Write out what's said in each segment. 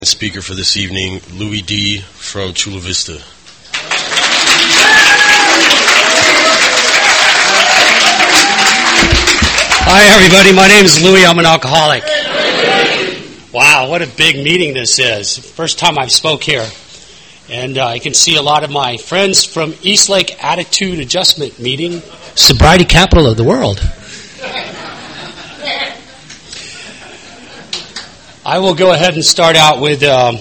Speaker for this evening, Louis D. from Chula Vista. Hi everybody, my name is Louis, I'm an alcoholic. Wow, what a big meeting this is. First time I've spoke here. And I can see a lot of my friends from Eastlake Attitude Adjustment Meeting, sobriety capital of the world. I will go ahead and start out with, well,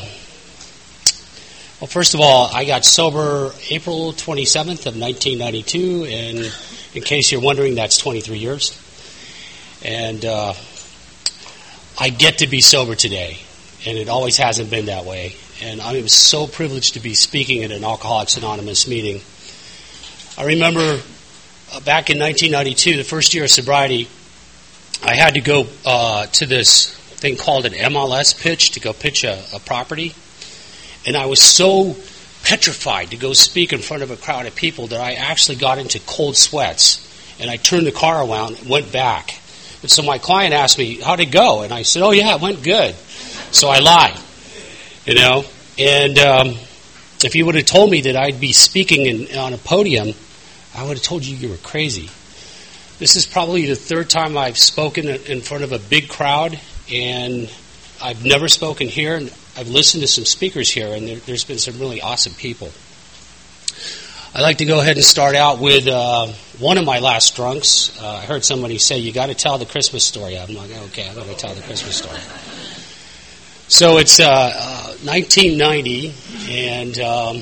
first of all, I got sober April 27th of 1992, and in case you're wondering, that's 23 years. And I get to be sober today, and it always hasn't been that way. And I am so privileged to be speaking at an Alcoholics Anonymous meeting. I remember back in 1992, the first year of sobriety, I had to go to this thing called an MLS pitch to go pitch a property. And I was so petrified to go speak in front of a crowd of people that I actually got into cold sweats. And I turned the car around and went back. And so my client asked me, how'd it go? And I said, oh yeah, it went good. So I lied, you know. And if you would have told me that I'd be speaking on a podium, I would have told you were crazy. This is probably the third time I've spoken in front of a big crowd. And I've never spoken here, and I've listened to some speakers here, and there's been some really awesome people. I'd like to go ahead and start out with one of my last drunks. I heard somebody say, you got to tell the Christmas story. I'm like, okay, I'm going to tell the Christmas story. So it's 1990, and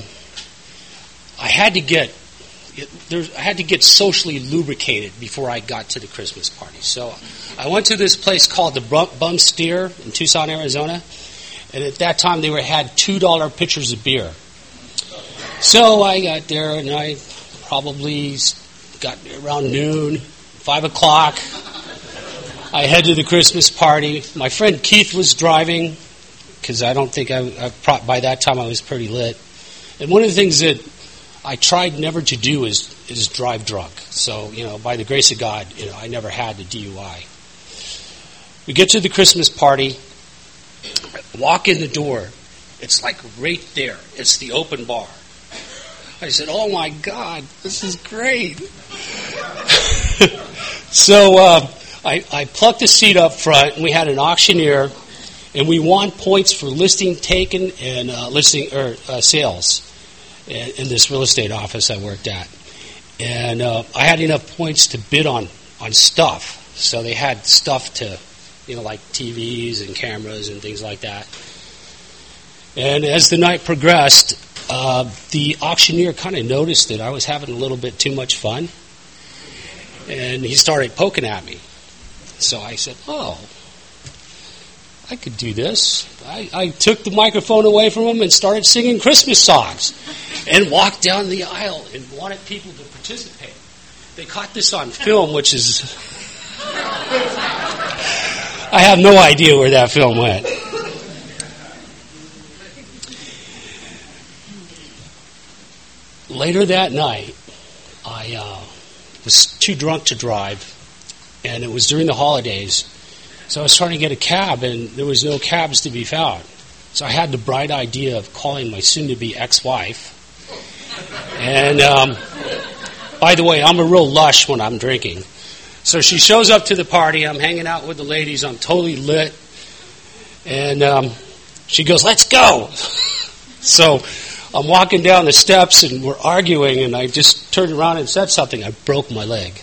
I had to get socially lubricated before I got to the Christmas party. So I went to this place called the Bum Steer in Tucson, Arizona, and at that time they had $2 pitchers of beer. So I got there, and I probably got around noon, 5 o'clock. I head to the Christmas party. My friend Keith was driving, because I don't think by that time I was pretty lit. And one of the things that I tried never to do is drive drunk. So, by the grace of God, I never had the DUI. We get to the Christmas party, walk in the door. It's like right there. It's the open bar. I said, oh my God, this is great. So I plucked a seat up front, and we had an auctioneer, and we won points for listing taken and sales in this real estate office I worked at. And I had enough points to bid on stuff. So they had stuff to, like TVs and cameras and things like that. And as the night progressed, the auctioneer kind of noticed that I was having a little bit too much fun. And he started poking at me. So I said, oh, I could do this. I took the microphone away from him and started singing Christmas songs and walked down the aisle and wanted people to participate. They caught this on film, which is... I have no idea where that film went. Later that night, I was too drunk to drive, and it was during the holidays. So I was trying to get a cab, and there was no cabs to be found. So I had the bright idea of calling my soon-to-be ex-wife. And by the way, I'm a real lush when I'm drinking. So she shows up to the party. I'm hanging out with the ladies. I'm totally lit. And she goes, let's go. So I'm walking down the steps, and we're arguing, and I just turned around and said something. I broke my leg.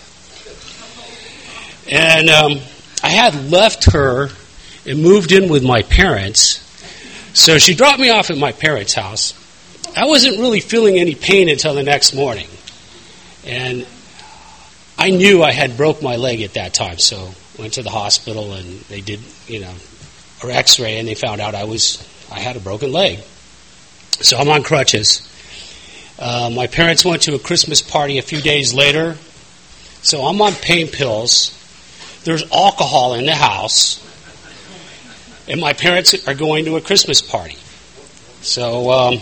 And I had left her and moved in with my parents. So she dropped me off at my parents' house. I wasn't really feeling any pain until the next morning. And I knew I had broke my leg at that time. So went to the hospital, and they did, an x-ray, and they found out I had a broken leg. So I'm on crutches. My parents went to a Christmas party a few days later. So I'm on pain pills. There's alcohol in the house. And my parents are going to a Christmas party. So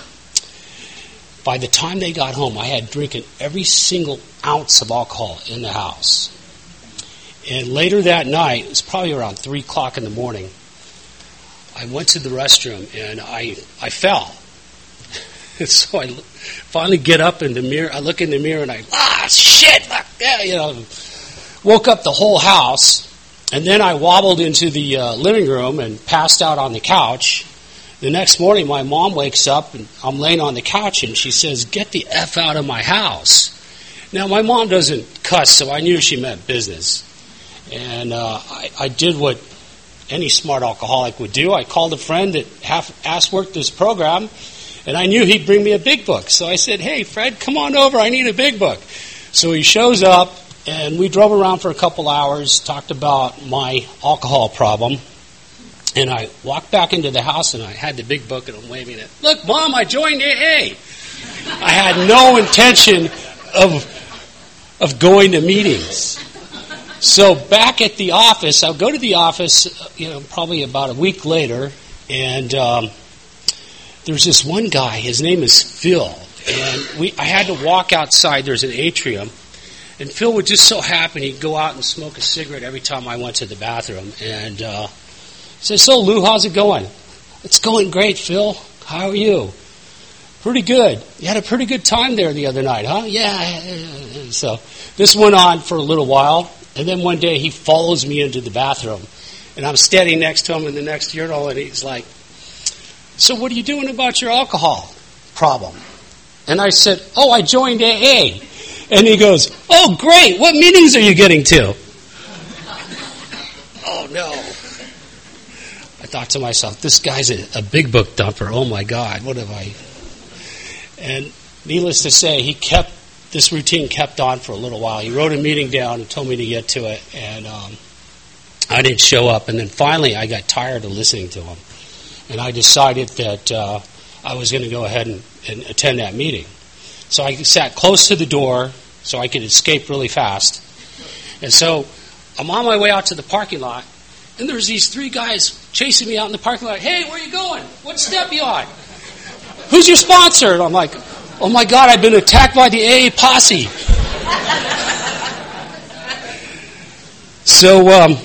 by the time they got home, I had drinking every single ounce of alcohol in the house. And later that night, it was probably around 3 o'clock in the morning, I went to the restroom and I fell. And so I finally get up in the mirror. I look in the mirror and shit! Woke up the whole house. And then I wobbled into the living room and passed out on the couch. The next morning, my mom wakes up, and I'm laying on the couch, and she says, "Get the F out of my house." Now, my mom doesn't cuss, so I knew she meant business. And I did what any smart alcoholic would do. I called a friend that half-ass worked this program, and I knew he'd bring me a big book. So I said, "Hey, Fred, come on over. I need a big book." So he shows up. And we drove around for a couple hours, talked about my alcohol problem. And I walked back into the house, and I had the big book, and I'm waving it. "Look, Mom, I joined AA." I had no intention of going to meetings. So back at the office, I'll go to the office, probably about a week later, and there's this one guy. His name is Phil. And I had to walk outside. There's an atrium. And Phil would just so happen he'd go out and smoke a cigarette every time I went to the bathroom. And he said, "So, Lou, how's it going?" "It's going great, Phil. How are you?" "Pretty good. You had a pretty good time there the other night, huh?" "Yeah." So this went on for a little while. And then one day he follows me into the bathroom. And I'm standing next to him in the next urinal, and he's like, "So what are you doing about your alcohol problem?" And I said, "Oh, I joined AA." And he goes, "Oh, great. What meetings are you getting to?" Oh, no. I thought to myself, this guy's a big book dumper. Oh, my God, what have I... And needless to say, this routine kept on for a little while. He wrote a meeting down and told me to get to it, and I didn't show up. And then finally, I got tired of listening to him. And I decided that I was going to go ahead and attend that meeting. So I sat close to the door so I could escape really fast. And so I'm on my way out to the parking lot, and there's these three guys chasing me out in the parking lot. "Hey, where are you going? What step you on? Who's your sponsor?" And I'm like, "Oh my God, I've been attacked by the AA posse." So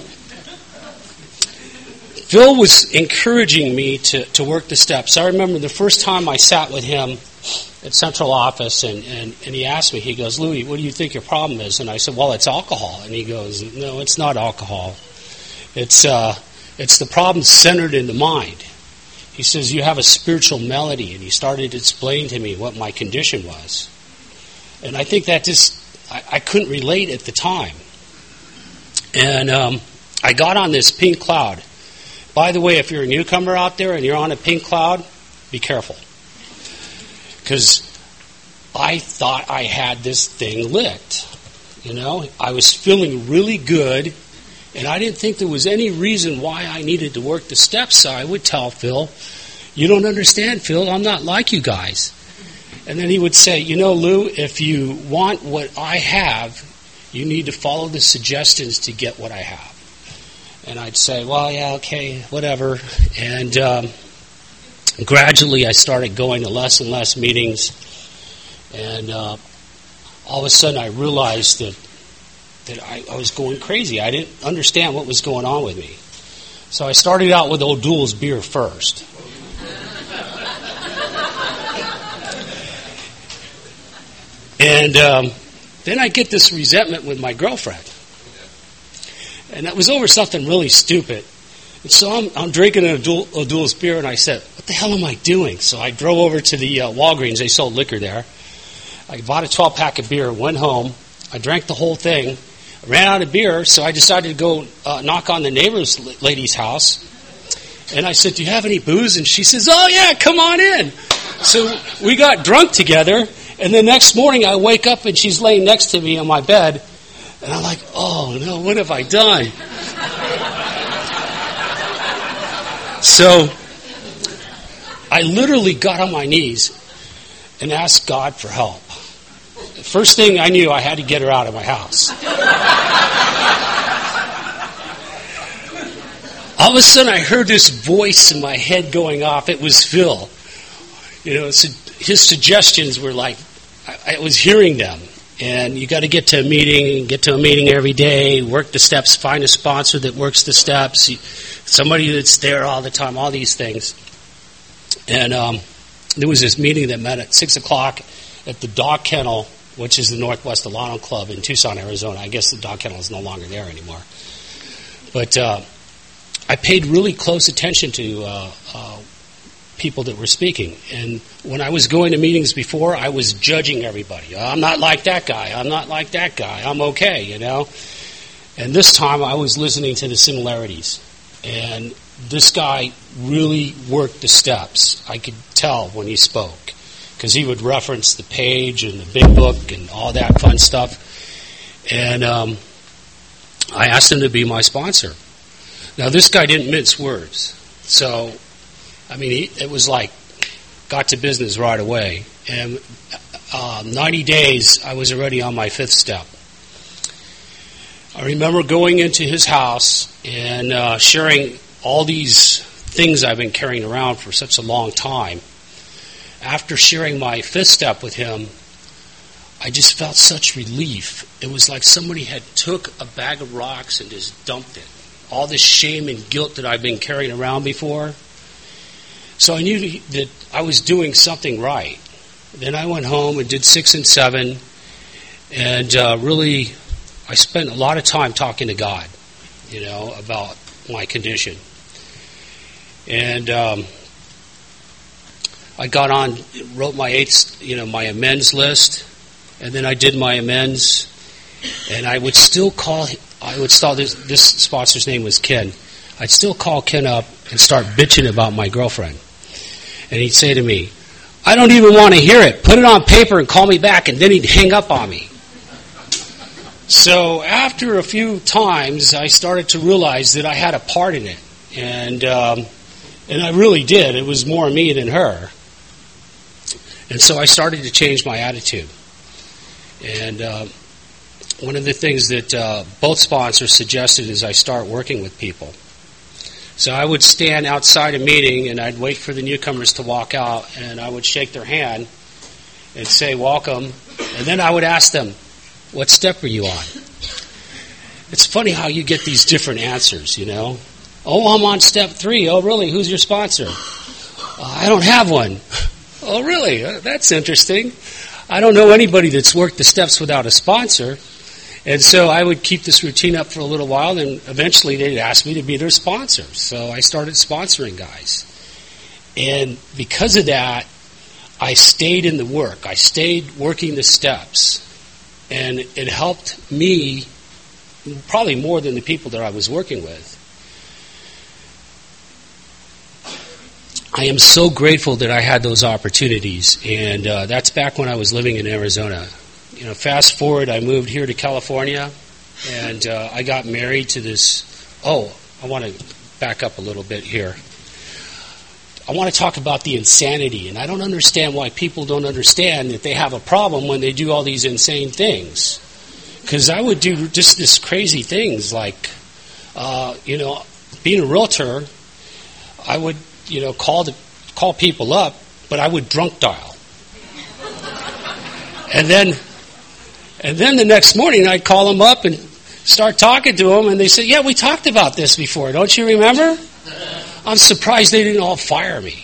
Phil was encouraging me to work the steps. I remember the first time I sat with him at central office, and he asked me, he goes, "Louis, what do you think your problem is?" And I said, "Well, it's alcohol." And he goes, "No, it's not alcohol. It's the problem centered in the mind." He says, "You have a spiritual malady," and he started to explain to me what my condition was. And I think that I couldn't relate at the time. And I got on this pink cloud. By the way, if you're a newcomer out there and you're on a pink cloud, be careful. Because I thought I had this thing licked. I was feeling really good, and I didn't think there was any reason why I needed to work the steps. So I would tell Phil, "You don't understand, Phil. I'm not like you guys." And then he would say, "Lou, if you want what I have, you need to follow the suggestions to get what I have." And I'd say, "Well, yeah, okay, whatever." And gradually I started going to less and less meetings. And all of a sudden I realized that I was going crazy. I didn't understand what was going on with me. So I started out with O'Doul's beer first. And then I get this resentment with my girlfriend. And that was over something really stupid. And so I'm drinking O'Doul's beer, and I said, "What the hell am I doing?" So I drove over to the Walgreens. They sold liquor there. I bought a 12-pack of beer, went home. I drank the whole thing. I ran out of beer, so I decided to go knock on the neighbor's lady's house. And I said, "Do you have any booze?" And she says, "Oh, yeah, come on in." So we got drunk together, and the next morning I wake up, and she's laying next to me on my bed. And I'm like, "Oh, no, what have I done?" So I literally got on my knees and asked God for help. The first thing I knew, I had to get her out of my house. All of a sudden, I heard this voice in my head going off. It was Phil. His suggestions were like, I was hearing them. And you got to get to a meeting every day, work the steps, find a sponsor that works the steps, somebody that's there all the time, all these things. And there was this meeting that met at 6 o'clock at the Dog Kennel, which is the Northwest Alano Club in Tucson, Arizona. I guess the Dog Kennel is no longer there anymore. But I paid really close attention to people that were speaking. And when I was going to meetings before, I was judging everybody. I'm not like that guy. I'm not like that guy. I'm okay, you know. And this time I was listening to the similarities. And this guy really worked the steps. I could tell when he spoke, because he would reference the page and the big book and all that fun stuff. And I asked him to be my sponsor. Now, this guy didn't mince words. So, I mean, it was like, got to business right away. And 90 days, I was already on my 5th step. I remember going into his house and sharing all these things I've been carrying around for such a long time. After sharing my 5th step with him, I just felt such relief. It was like somebody had took a bag of rocks and just dumped it. All this shame and guilt that I've been carrying around before. So I knew that I was doing something right. Then I went home and did 6 and 7, and really, I spent a lot of time talking to God, you know, about my condition. And I got on, wrote my my amends list, and then I did my amends, and I would still this sponsor's name was Ken. I'd still call Ken up and start bitching about my girlfriend. And he'd say to me, I don't even want to hear it. Put it on paper and call me back. And then he'd hang up on me. So after a few times, I started to realize that I had a part in it. And I really did. It was more me than her. And so I started to change my attitude. And one of the things that both sponsors suggested is I start working with people. So I would stand outside a meeting, and I'd wait for the newcomers to walk out, and I would shake their hand and say, welcome. And then I would ask them, what step are you on? It's funny how you get these different answers, you know. Oh, I'm on step 3. Oh, really? Who's your sponsor? I don't have one. Oh, really? That's interesting. I don't know anybody that's worked the steps without a sponsor. And so I would keep this routine up for a little while, and eventually they'd ask me to be their sponsor. So I started sponsoring guys. And because of that, I stayed in the work. I stayed working the steps. And it helped me probably more than the people that I was working with. I am so grateful that I had those opportunities. And that's back when I was living in Arizona. You know, fast forward, I moved here to California, and I got married to this. Oh, I want to back up a little bit here. I want to talk about the insanity, and I don't understand why people don't understand that they have a problem when they do all these insane things. Because I would do just this crazy things like, being a realtor, I would, call people up, but I would drunk dial, And then the next morning, I'd call them up and start talking to them, and they said, yeah, we talked about this before. Don't you remember? I'm surprised they didn't all fire me.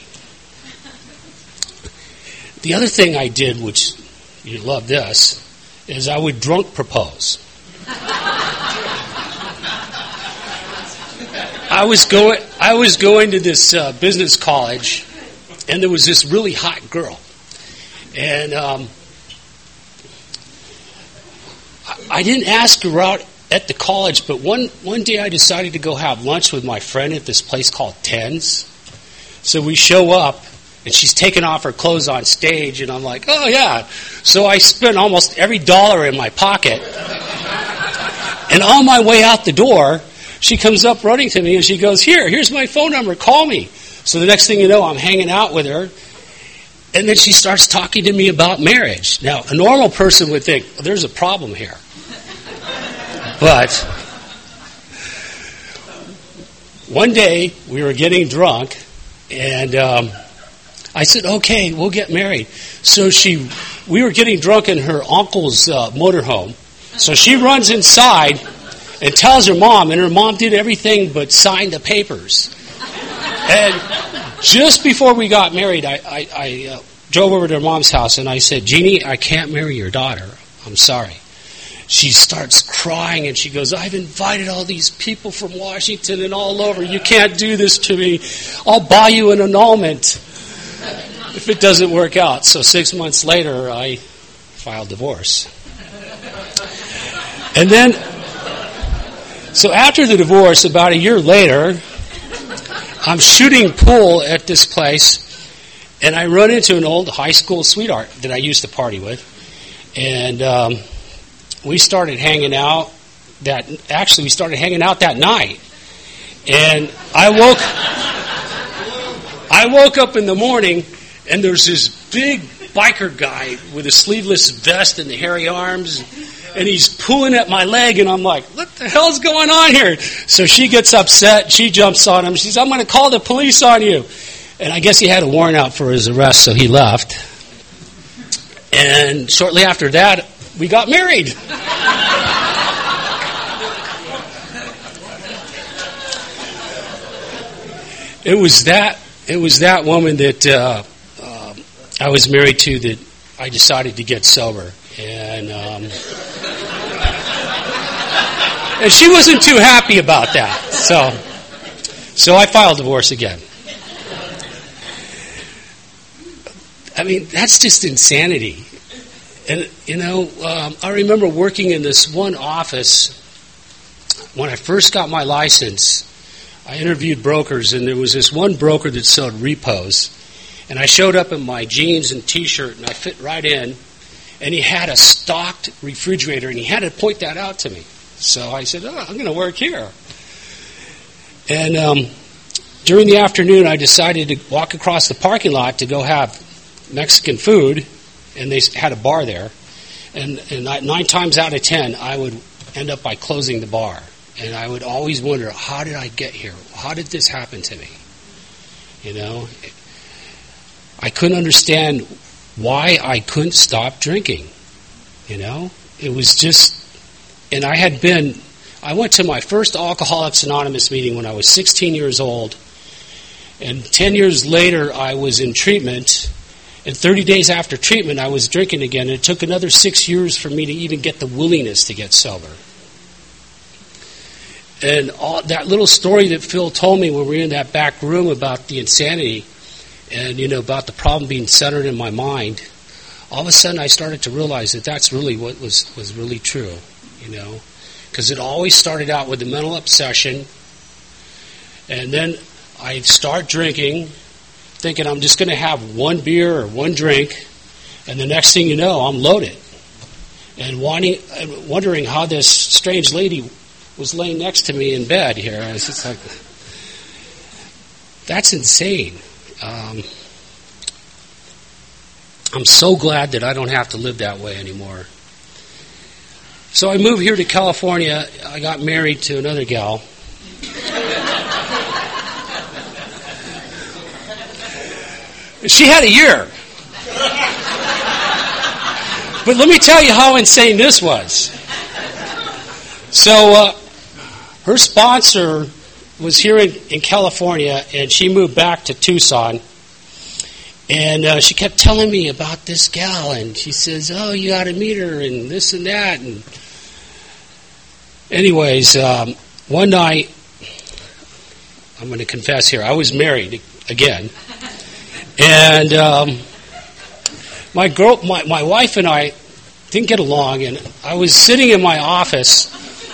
The other thing I did, which you love this, is I would drunk propose. I was going to this business college, and there was this really hot girl. And I didn't ask her out at the college, but one day I decided to go have lunch with my friend at this place called Tens. So we show up, and she's taking off her clothes on stage, and I'm like, oh, yeah. So I spent almost every dollar in my pocket. And on my way out the door, she comes up running to me, and she goes, here's my phone number. Call me. So the next thing you know, I'm hanging out with her. And then she starts talking to me about marriage. Now, a normal person would think, well, there's a problem here. But one day, we were getting drunk, and I said, okay, we'll get married. So she we were getting drunk in her uncle's motorhome. So she runs inside and tells her mom, and her mom did everything but sign the papers. And just before we got married, I drove over to her mom's house, and I said, Jeannie, I can't marry your daughter. I'm sorry. She starts crying, and she goes, I've invited all these people from Washington and all over. You can't do this to me. I'll buy you an annulment if it doesn't work out. So 6 months later, I filed divorce. And then, so after the divorce, about a year later, I'm shooting pool at this place, and I run into an old high school sweetheart that I used to party with. And we started hanging out we started hanging out that night. And I woke up in the morning, and there's this big biker guy with a sleeveless vest and the hairy arms, and he's pulling at my leg, and I'm like, what the hell's going on here? So she gets upset, she jumps on him, she says, I'm going to call the police on you. And I guess he had a warrant out for his arrest, so he left. And shortly after that, we got married. It was that woman that I was married to that I decided to get sober, and she wasn't too happy about that. So I filed divorce again. I mean, that's just insanity. And, I remember working in this one office when I first got my license. I interviewed brokers, and there was this one broker that sold repos. And I showed up in my jeans and T-shirt, and I fit right in. And he had a stocked refrigerator, and he had to point that out to me. So I said, I'm going to work here. And during the afternoon, I decided to walk across the parking lot to go have Mexican food. And they had a bar there. And 9 times out of 10, I would end up by closing the bar. And I would always wonder, how did I get here? How did this happen to me? I couldn't understand why I couldn't stop drinking. It was just, and I went to my first Alcoholics Anonymous meeting when I was 16 years old. And 10 years later, I was in treatment. And 30 days after treatment, I was drinking again. And it took another 6 years for me to even get the willingness to get sober. And all that little story that Phil told me when we were in that back room about the insanity and, about the problem being centered in my mind, all of a sudden I started to realize that that's really what was really true, Because it always started out with a mental obsession. And then I start drinking, thinking I'm just going to have one beer or one drink, and the next thing you know, I'm loaded. And wondering how this strange lady was laying next to me in bed here. I was just like, that's insane. I'm so glad that I don't have to live that way anymore. So I moved here to California. I got married to another gal. She had a year. But let me tell you how insane this was. So her sponsor was here in California, and she moved back to Tucson. And she kept telling me about this gal, and she says, oh, you got to meet her, and this and that. And anyways, one night, I'm going to confess here, I was married again. And my wife and I didn't get along, and I was sitting in my office.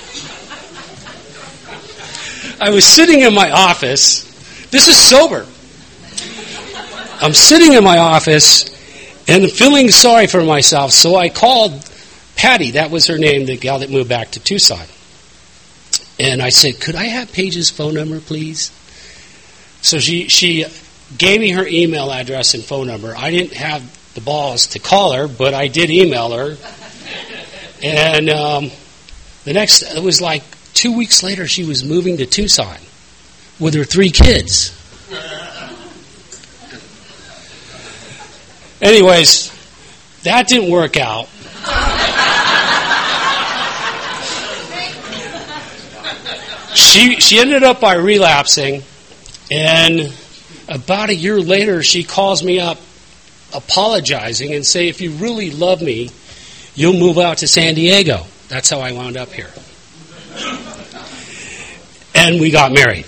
This is sober. I'm sitting in my office and feeling sorry for myself, so I called Patty, that was her name, the gal that moved back to Tucson. And I said, could I have Paige's phone number, please? So she gave me her email address and phone number. I didn't have the balls to call her, but I did email her. And it was like 2 weeks later, she was moving to Tucson with her 3 kids. Anyways, That didn't work out. She ended up by relapsing, and about a year later, she calls me up apologizing and say, if you really love me, you'll move out to San Diego. That's how I wound up here. And we got married.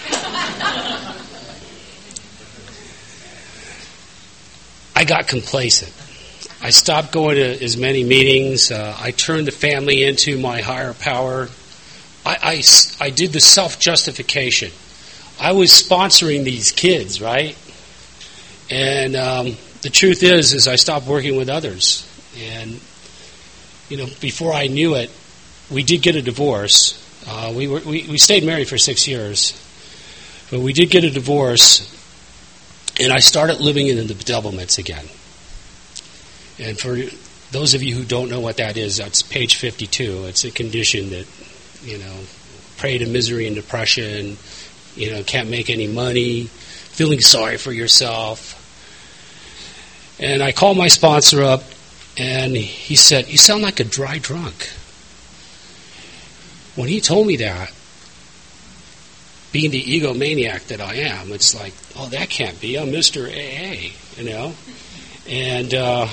I got complacent. I stopped going to as many meetings. I turned the family into my higher power. I did the self-justification. I was sponsoring these kids, right? And the truth is I stopped working with others. And, before I knew it, we did get a divorce. We stayed married for 6 years. But we did get a divorce, and I started living in the bedevilments again. And for those of you who don't know what that is, that's page 52. It's a condition that, prey to misery and depression, can't make any money, feeling sorry for yourself. And I called my sponsor up, and he said, you sound like a dry drunk. When he told me that, being the egomaniac that I am, it's like, oh, that can't be. I'm Mr. AA, And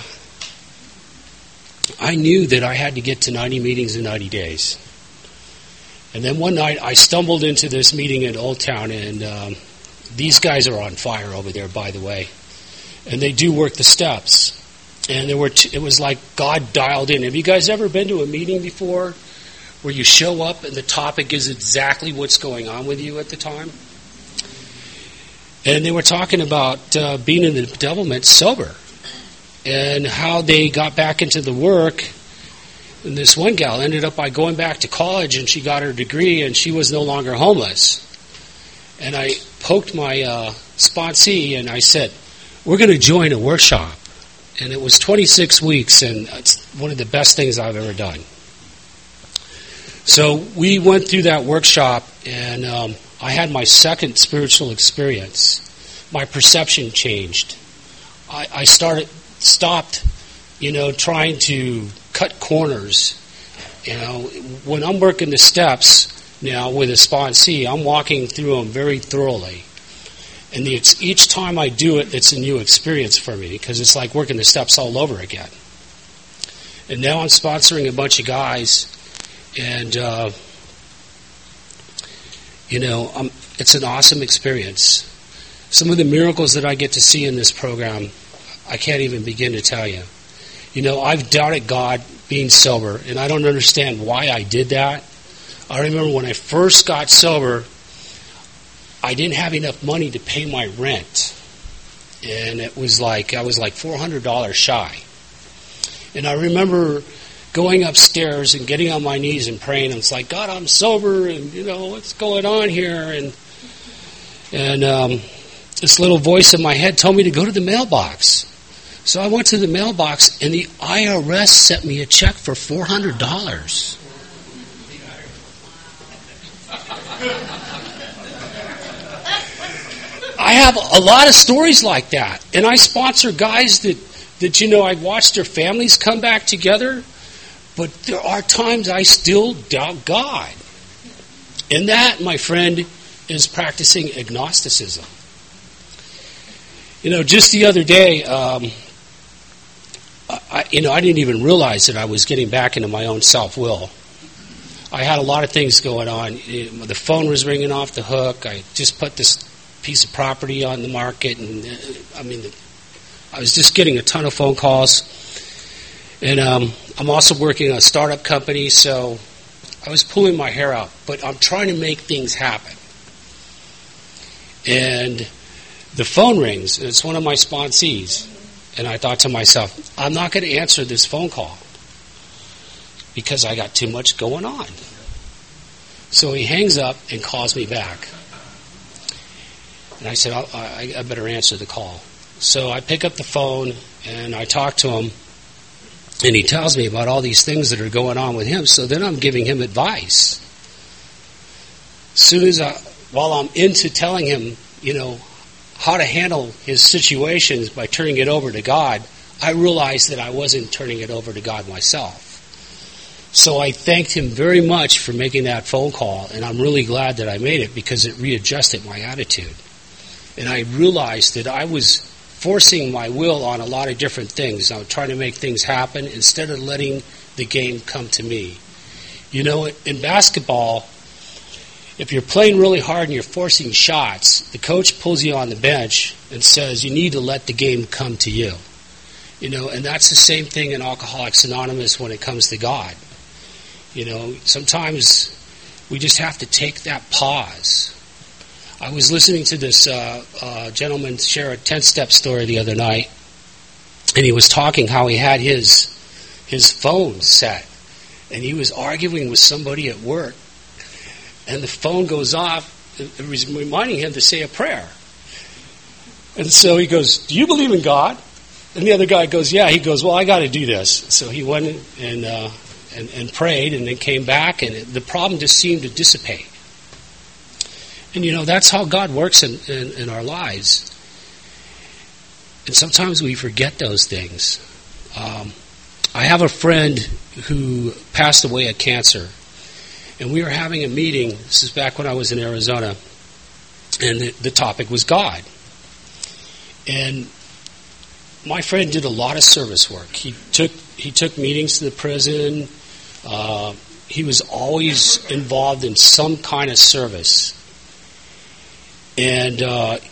I knew that I had to get to 90 meetings in 90 days. And then one night I stumbled into this meeting in Old Town, and these guys are on fire over there, by the way. And they do work the steps. And it was like God dialed in. Have you guys ever been to a meeting before where you show up and the topic is exactly what's going on with you at the time? And they were talking about being in the bedevilment sober and how they got back into the work. And this one gal ended up by going back to college, and she got her degree, and she was no longer homeless. And I poked my sponsee, and I said, we're going to join a workshop. And it was 26 weeks, and it's one of the best things I've ever done. So we went through that workshop, and I had my second spiritual experience. My perception changed. I stopped, trying to cut corners. When I'm working the steps now with a sponsee, I'm walking through them very thoroughly. And each time I do it, it's a new experience for me, because it's like working the steps all over again. And now I'm sponsoring a bunch of guys, and it's an awesome experience. Some of the miracles that I get to see in this program, I can't even begin to tell you. I've doubted God being sober, and I don't understand why I did that. I remember when I first got sober, I didn't have enough money to pay my rent. And I was like $400 shy. And I remember going upstairs and getting on my knees and praying. And it's like, God, I'm sober, and what's going on here? And this little voice in my head told me to go to the mailbox. So I went to the mailbox, and the IRS sent me a check for $400. I have a lot of stories like that. And I sponsor guys that I've watched their families come back together, but there are times I still doubt God. And that, my friend, is practicing agnosticism. Just the other day, I didn't even realize that I was getting back into my own self-will. I had a lot of things going on. The phone was ringing off the hook. I just put this piece of property on the market, and I was just getting a ton of phone calls. And I'm also working on a startup company, so I was pulling my hair out. But I'm trying to make things happen. And the phone rings, and it's one of my sponsees. And I thought to myself, I'm not going to answer this phone call because I got too much going on. So he hangs up and calls me back. And I said, I better answer the call. So I pick up the phone, and I talk to him, and he tells me about all these things that are going on with him. So then I'm giving him advice. While I'm into telling him, how to handle his situations by turning it over to God, I realized that I wasn't turning it over to God myself. So I thanked him very much for making that phone call, and I'm really glad that I made it because it readjusted my attitude. And I realized that I was forcing my will on a lot of different things. I was trying to make things happen instead of letting the game come to me. You know, in basketball, if you're playing really hard and you're forcing shots, the coach pulls you on the bench and says you need to let the game come to you. You know, and that's the same thing in Alcoholics Anonymous when it comes to God. You know, sometimes we just have to take that pause. I was listening to this gentleman share a 10-step story the other night, and he was talking how he had his phone set, and he was arguing with somebody at work, and the phone goes off. It was reminding him to say a prayer. And so he goes, "Do you believe in God?" And the other guy goes, "Yeah." He goes, "Well, I got to do this." So he went and prayed, and then came back, and the problem just seemed to dissipate. And, you know, that's how God works in our lives. And sometimes we forget those things. I have a friend who passed away of cancer, and we were having a meeting. This is back when I was in Arizona, and the topic was God. And my friend did a lot of service work. He took meetings to the prison. He was always involved in some kind of service. And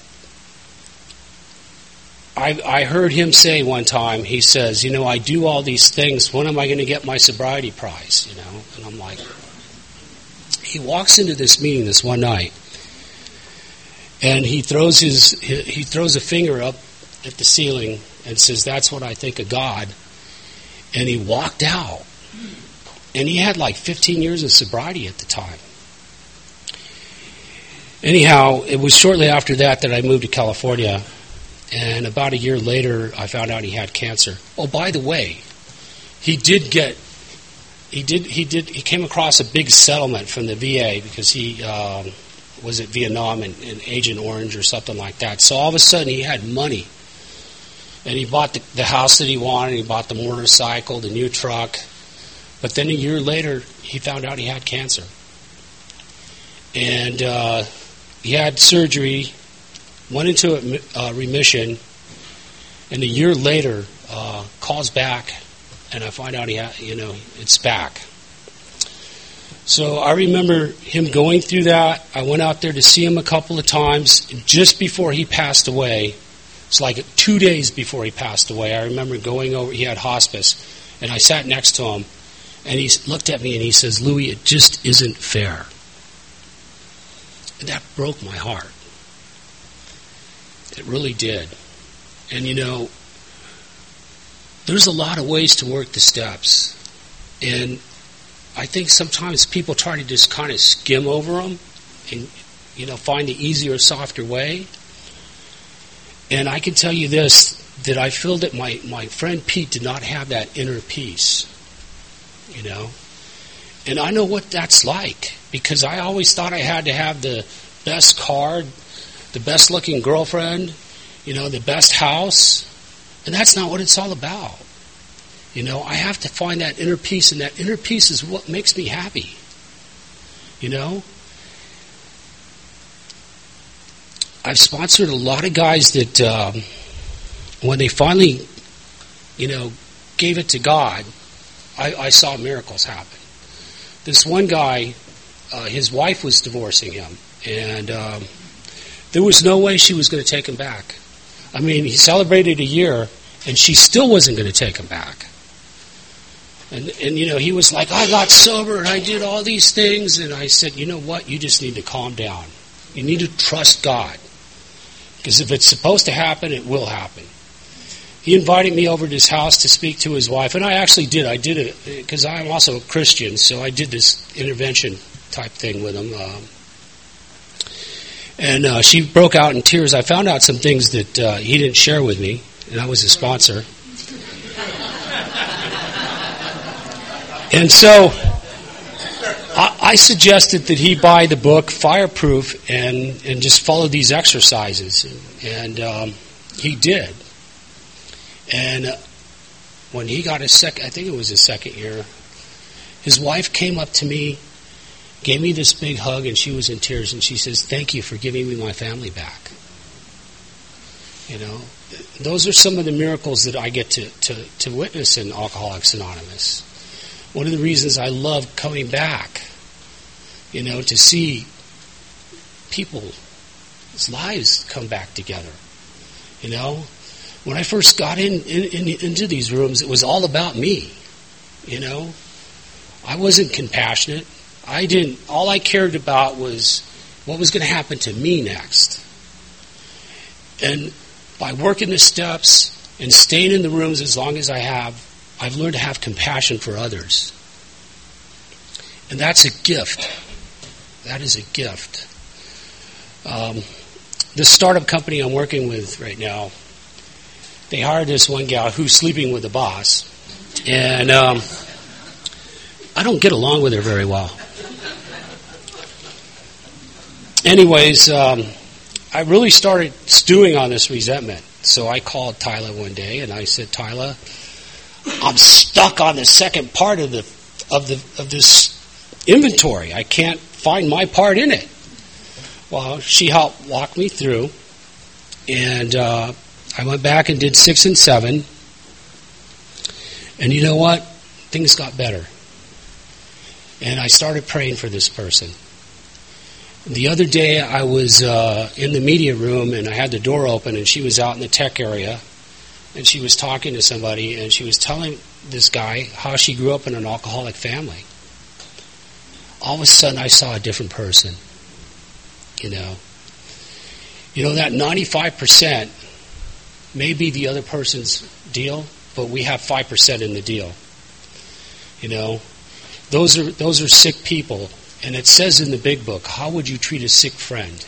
I heard him say one time, he says, "You know, I do all these things. When am I going to get my sobriety prize?" You know, and I'm like, he walks into this meeting this one night, and he throws a finger up at the ceiling and says, "That's what I think of God." And he walked out. And he had like 15 years of sobriety at the time. Anyhow, it was shortly after that I moved to California. And about a year later, I found out he had cancer. Oh, by the way, he came across a big settlement from the VA because he was at Vietnam and Agent Orange or something like that. So all of a sudden he had money. And he bought the house that he wanted. He bought the motorcycle, the new truck. But then a year later, he found out he had cancer. And he had surgery, went into remission, and a year later calls back, and I find out it's back. So I remember him going through that. I went out there to see him a couple of times. Just before he passed away, it's like 2 days before he passed away, I remember going over, he had hospice, and I sat next to him. And he looked at me and he says, "Louis, it just isn't fair." And that broke my heart. It really did. And, you know, there's a lot of ways to work the steps. And I think sometimes people try to just kind of skim over them and, you know, find the easier, softer way. And I can tell you this, that I feel that my friend Pete did not have that inner peace. You know, and I know what that's like because I always thought I had to have the best car, the best looking girlfriend, you know, the best house, and that's not what it's all about. You know, I have to find that inner peace, and that inner peace is what makes me happy. You know, I've sponsored a lot of guys that when they finally, you know, gave it to God, I saw miracles happen. This one guy, his wife was divorcing him, and there was no way she was going to take him back. I mean, he celebrated a year, and she still wasn't going to take him back. And you know, he was like, "I got sober, and I did all these things," and I said, "You know what? You just need to calm down. You need to trust God, because if it's supposed to happen, it will happen." He invited me over to his house to speak to his wife, and I actually did. I did it because I'm also a Christian, so I did this intervention type thing with him. And she broke out in tears. I found out some things that he didn't share with me, and I was his sponsor. And so I suggested that he buy the book Fireproof and just follow these exercises, and he did. And when he got his second, I think it was his second year, his wife came up to me, gave me this big hug, and she was in tears, and she says, "Thank you for giving me my family back." You know, those are some of the miracles that I get to witness in Alcoholics Anonymous. One of the reasons I love coming back, you know, to see people's lives come back together. You know, when I first got into these rooms, it was all about me. You know, I wasn't compassionate. All I cared about was what was going to happen to me next. And by working the steps and staying in the rooms as long as I have, I've learned to have compassion for others. And that's a gift. That is a gift. This startup company I'm working with right now, they hired this one gal who's sleeping with the boss. And I don't get along with her very well. Anyways, I really started stewing on this resentment. So I called Tyler one day and I said, "Tyler, I'm stuck on the second part of this inventory. I can't find my part in it." Well, she helped walk me through, and I went back and did 6 and 7. And you know what? Things got better. And I started praying for this person. The other day I was in the media room and I had the door open and she was out in the tech area and she was talking to somebody and she was telling this guy how she grew up in an alcoholic family. All of a sudden I saw a different person. You know that 95% may be the other person's deal, but we have 5% in the deal. You know, those are sick people. And it says in the big book, how would you treat a sick friend?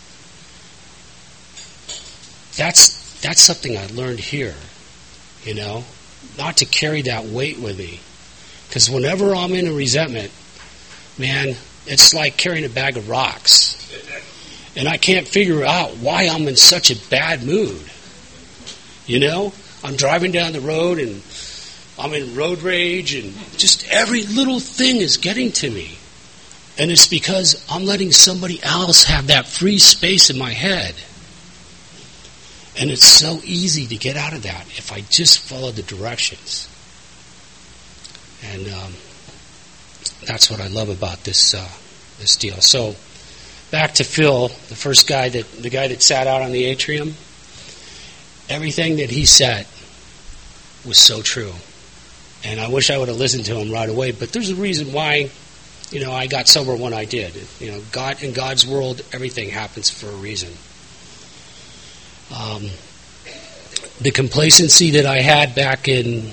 That's something I learned here, you know, not to carry that weight with me. Because whenever I'm in a resentment, man, it's like carrying a bag of rocks. And I can't figure out why I'm in such a bad mood. You know, I'm driving down the road and I'm in road rage and just every little thing is getting to me. And it's because I'm letting somebody else have that free space in my head. And it's so easy to get out of that if I just follow the directions. And that's what I love about this deal. So back to Phil, the guy that sat out on the atrium. Everything that he said was so true. And I wish I would have listened to him right away. But there's a reason why. You know, I got sober when I did. You know, God, in God's world, everything happens for a reason. The complacency that I had back in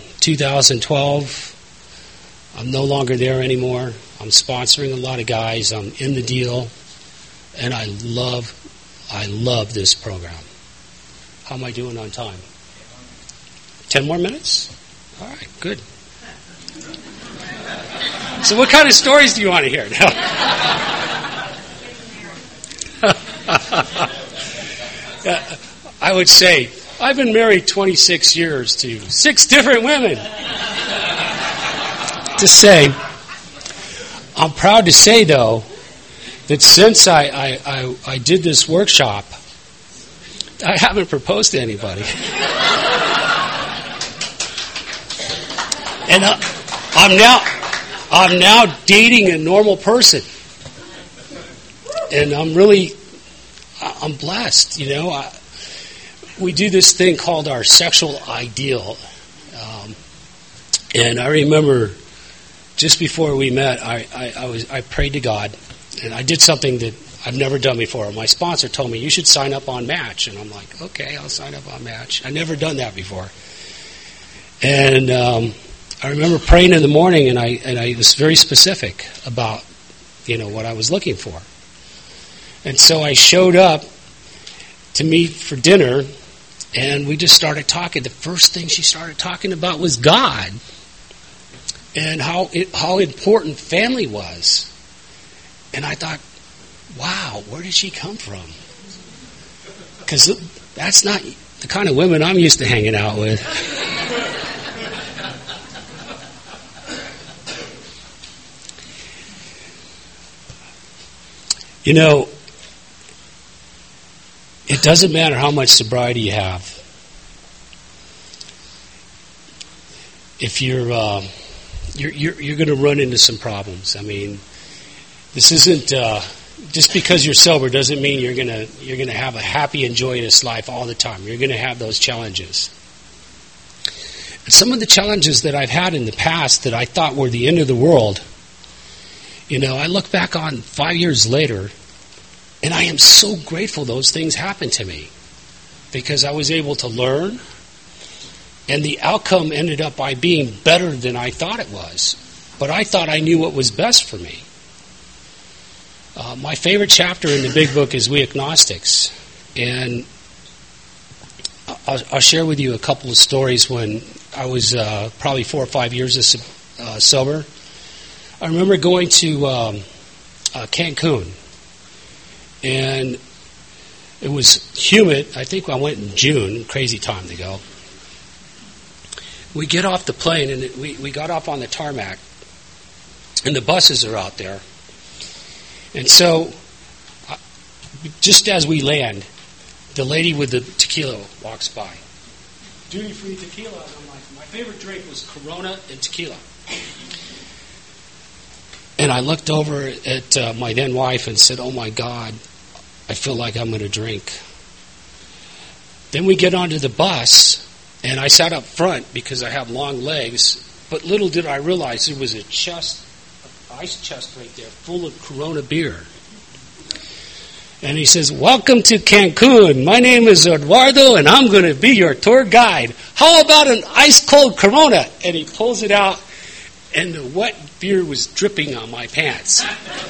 2012, I'm no longer there anymore. I'm sponsoring a lot of guys. I'm in the deal, and I love this program. How am I doing on time? 10 more minutes? All right, good. So what kind of stories do you want to hear now? I would say, I've been married 26 years to 6 different women. I'm proud to say, though, that since I did this workshop, I haven't proposed to anybody. And I'm now dating a normal person. And I'm blessed, you know. We do this thing called our sexual ideal. And I remember just before we met, I prayed to God. And I did something that I've never done before. My sponsor told me, you should sign up on Match. And I'm like, okay, I'll sign up on Match. I've never done that before. And I remember praying in the morning, and I was very specific about, you know, what I was looking for. And so I showed up to meet for dinner, and we just started talking. The first thing she started talking about was God and how important family was. And I thought, wow, where did she come from? Because that's not the kind of women I'm used to hanging out with. You know, it doesn't matter how much sobriety you have. If you're going to run into some problems. I mean, this isn't just because you're sober doesn't mean you're going to have a happy and joyous life all the time. You're going to have those challenges. Some of the challenges that I've had in the past that I thought were the end of the world, you know, I look back on 5 years later, and I am so grateful those things happened to me because I was able to learn, and the outcome ended up by being better than I thought it was. But I thought I knew what was best for me. My favorite chapter in the big book is We Agnostics, and I'll share with you a couple of stories when I was probably 4 or 5 years sober. I remember going to Cancun, and it was humid. I think I went in June, crazy time to go. We get off the plane, and we got off on the tarmac, and the buses are out there. And so, just as we land, the lady with the tequila walks by. Duty-free tequila. And I'm like, my favorite drink was Corona and tequila. And I looked over at my then wife and said, oh my God, I feel like I'm going to drink. Then we get onto the bus, and I sat up front because I have long legs, but little did I realize there was an ice chest right there full of Corona beer. And he says, welcome to Cancun. My name is Eduardo, and I'm going to be your tour guide. How about an ice-cold Corona? And he pulls it out, and the wet beer was dripping on my pants.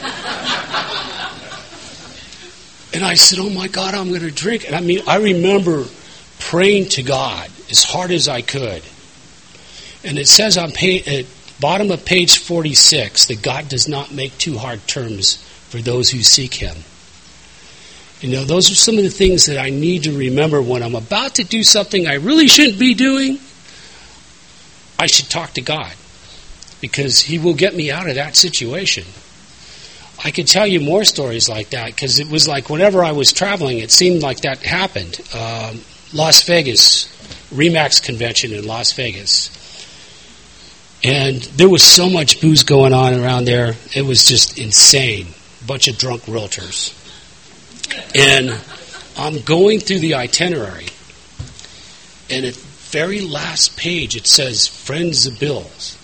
And I said, oh my God, I'm going to drink. And I mean, I remember praying to God as hard as I could. And it says on at bottom of page 46 that God does not make too hard terms for those who seek Him. You know, those are some of the things that I need to remember when I'm about to do something I really shouldn't be doing. I should talk to God because He will get me out of that situation. I could tell you more stories like that because it was like whenever I was traveling, it seemed like that happened. Las Vegas, RE/MAX convention in Las Vegas. And there was so much booze going on around there. It was just insane. A bunch of drunk realtors. And I'm going through the itinerary. And at the very last page, it says, Friends of Bill's.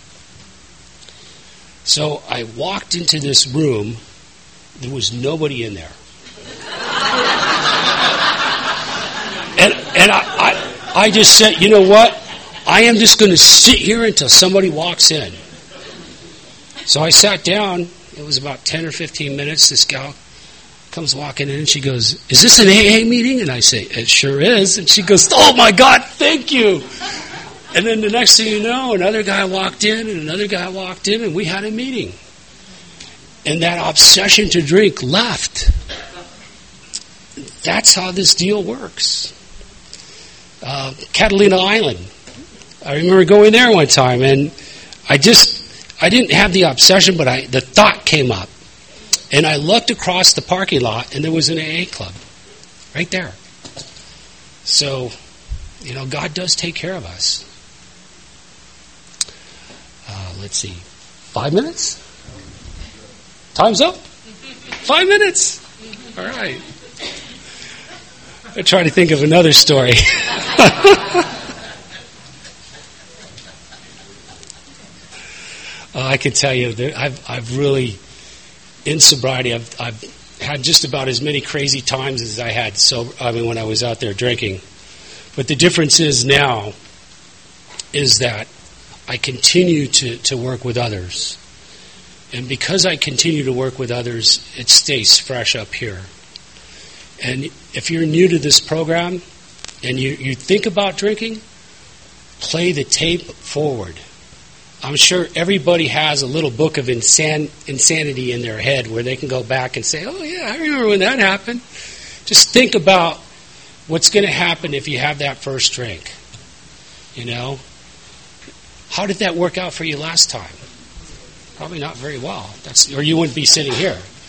So I walked into this room. There was nobody in there. And I just said, you know what? I am just going to sit here until somebody walks in. So I sat down. It was about 10 or 15 minutes. This gal comes walking in and she goes, is this an AA meeting? And I say, it sure is. And she goes, oh my God, thank you. And then the next thing you know, another guy walked in and another guy walked in and we had a meeting. And that obsession to drink left. That's how this deal works. Catalina Island. I remember going there one time, and I didn't have the obsession, but the thought came up. And I looked across the parking lot, and there was an AA club right there. So, you know, God does take care of us. Let's see. 5 minutes? Time's up? 5 minutes? All right. I'm trying to think of another story. I can tell you that I've really, in sobriety, I've had just about as many crazy times as I had when I was out there drinking. But the difference is now is that I continue to work with others. And because I continue to work with others, it stays fresh up here. And if you're new to this program and you think about drinking, play the tape forward. I'm sure everybody has a little book of insanity in their head where they can go back and say, oh yeah, I remember when that happened. Just think about what's going to happen if you have that first drink. You know? How did that work out for you last time? Probably not very well. Or you wouldn't be sitting here.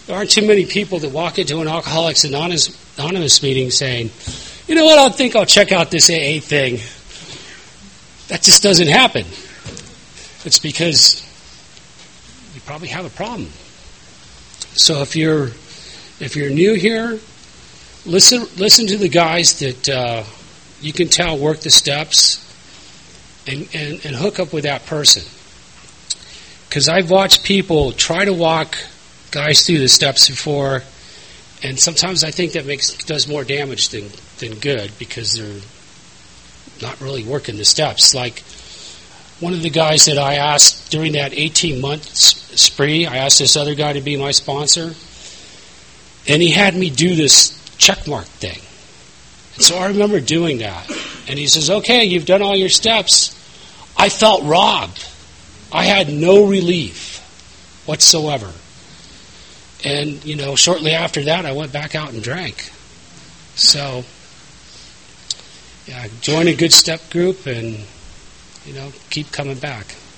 There aren't too many people that walk into an Alcoholics Anonymous meeting saying, you know what, I think I'll check out this AA thing. That just doesn't happen. It's because you probably have a problem. So if you're new here, listen to the guys that you can tell work the steps and hook up with that person. Because I've watched people try to walk guys through the steps before, and sometimes I think that does more damage than good because they're not really working the steps. Like one of the guys that I asked during that 18-month spree, I asked this other guy to be my sponsor, and he had me do this checkmark thing. And so I remember doing that. And he says, okay, you've done all your steps. I felt robbed. I had no relief whatsoever. And, shortly after that, I went back out and drank. So, yeah, join a good step group and, keep coming back.